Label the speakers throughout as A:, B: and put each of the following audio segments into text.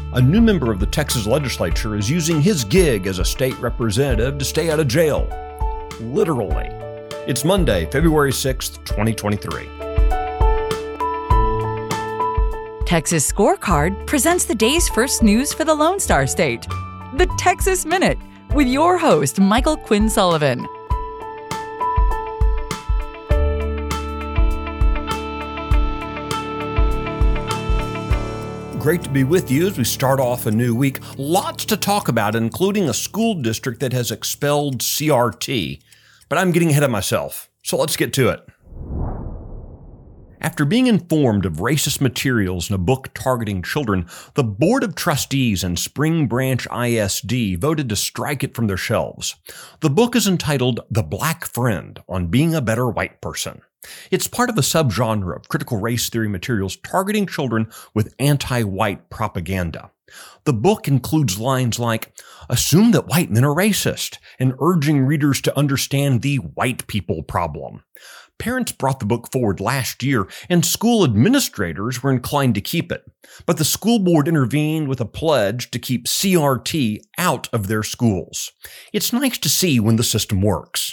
A: A new member of the Texas legislature is using his gig as a state representative to stay out of jail. Literally. It's Monday, February 6th, 2023.
B: Texas Scorecard presents the day's first news for the Lone Star State. The Texas Minute, with your host, Michael Quinn Sullivan.
A: Great to be with you as we start off a new week. Lots to talk about, including a school district that has expelled CRT. But I'm getting ahead of myself, so let's get to it. After being informed of racist materials in a book targeting children, the Board of Trustees and Spring Branch ISD voted to strike it from their shelves. The book is entitled The Black Friend on Being a Better White Person. It's part of a subgenre of critical race theory materials targeting children with anti-white propaganda. The book includes lines like, "Assume that white men are racist," and urging readers to understand the white people problem. Parents brought the book forward last year, and school administrators were inclined to keep it. But the school board intervened with a pledge to keep CRT out of their schools. It's nice to see when the system works.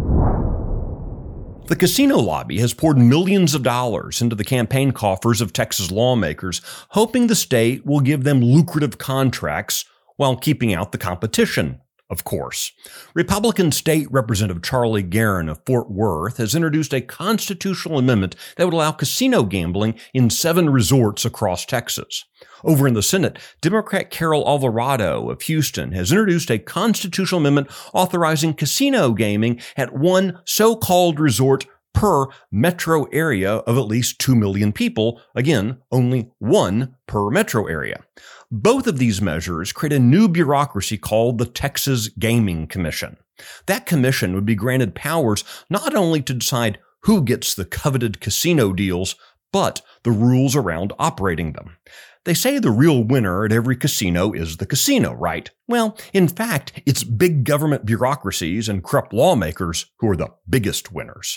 A: The casino lobby has poured millions of dollars into the campaign coffers of Texas lawmakers, hoping the state will give them lucrative contracts while keeping out the competition, of course. Republican State Representative Charlie Guerin of Fort Worth has introduced a constitutional amendment that would allow casino gambling in 7 resorts across Texas. Over in the Senate, Democrat Carol Alvarado of Houston has introduced a constitutional amendment authorizing casino gaming at 1 so-called resort per metro area of at least 2 million people. Again, only 1 per metro area. Both of these measures create a new bureaucracy called the Texas Gaming Commission. That commission would be granted powers not only to decide who gets the coveted casino deals, but the rules around operating them. They say the real winner at every casino is the casino, right? Well, in fact, it's big government bureaucracies and corrupt lawmakers who are the biggest winners.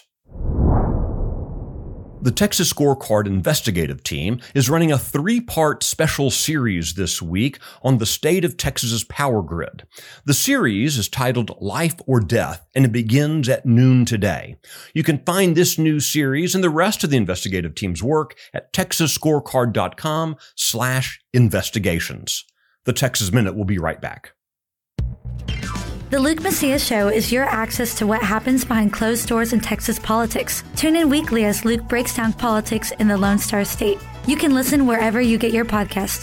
A: The Texas Scorecard investigative team is running a 3-part special series this week on the state of Texas's power grid. The series is titled Life or Death, and it begins at noon today. You can find this new series and the rest of the investigative team's work at texasscorecard.com/investigations. The Texas Minute will be right back.
C: The Luke Macias Show is your access to what happens behind closed doors in Texas politics. Tune in weekly as Luke breaks down politics in the Lone Star State. You can listen wherever you get your podcast.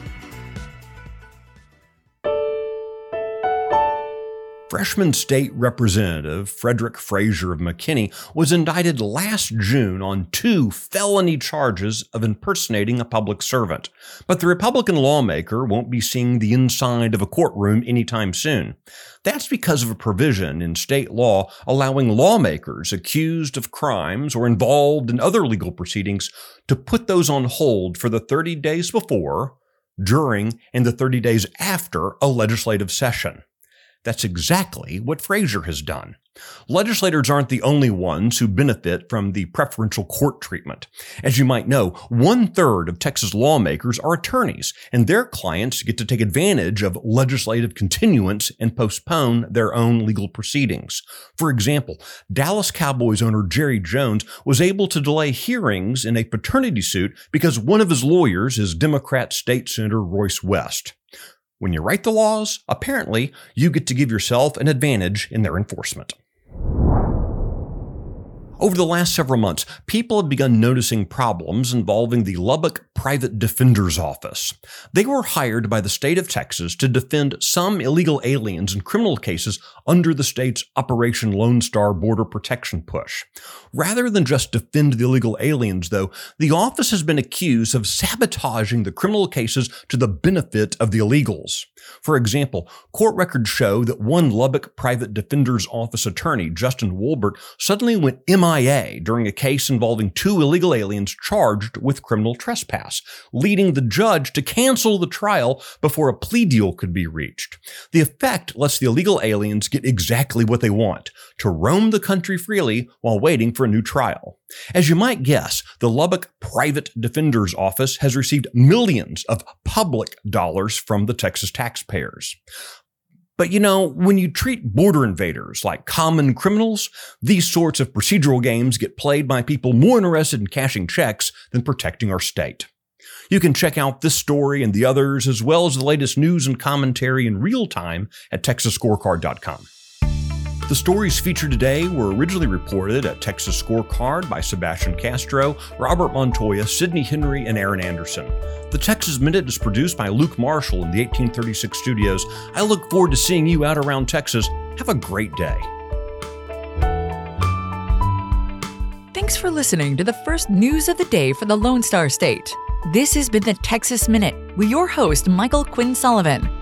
A: Freshman State Representative Frederick Frazier of McKinney was indicted last June on 2 felony charges of impersonating a public servant. But the Republican lawmaker won't be seeing the inside of a courtroom anytime soon. That's because of a provision in state law allowing lawmakers accused of crimes or involved in other legal proceedings to put those on hold for the 30 days before, during, and the 30 days after a legislative session. That's exactly what Frazier has done. Legislators aren't the only ones who benefit from the preferential court treatment. As you might know, 1/3 of Texas lawmakers are attorneys, and their clients get to take advantage of legislative continuance and postpone their own legal proceedings. For example, Dallas Cowboys owner Jerry Jones was able to delay hearings in a paternity suit because one of his lawyers is Democrat State Senator Royce West. When you write the laws, apparently, you get to give yourself an advantage in their enforcement. Over the last several months, people have begun noticing problems involving the Lubbock Private Defender's Office. They were hired by the state of Texas to defend some illegal aliens in criminal cases under the state's Operation Lone Star border protection push. Rather than just defend the illegal aliens, though, the office has been accused of sabotaging the criminal cases to the benefit of the illegals. For example, court records show that one Lubbock Private Defender's Office attorney, Justin Wolbert, suddenly went MIA MIA during a case involving 2 illegal aliens charged with criminal trespass, leading the judge to cancel the trial before a plea deal could be reached. The effect lets the illegal aliens get exactly what they want, to roam the country freely while waiting for a new trial. As you might guess, the Lubbock Private Defender's Office has received millions of public dollars from the Texas taxpayers. But when you treat border invaders like common criminals, these sorts of procedural games get played by people more interested in cashing checks than protecting our state. You can check out this story and the others, as well as the latest news and commentary in real time at TexasScorecard.com. The stories featured today were originally reported at Texas Scorecard by Sebastian Castro, Robert Montoya, Sidney Henry, and Aaron Anderson. The Texas Minute is produced by Luke Marshall in the 1836 studios. I look forward to seeing you out around Texas. Have a great day.
B: Thanks for listening to the first news of the day for the Lone Star State. This has been the Texas Minute with your host, Michael Quinn Sullivan.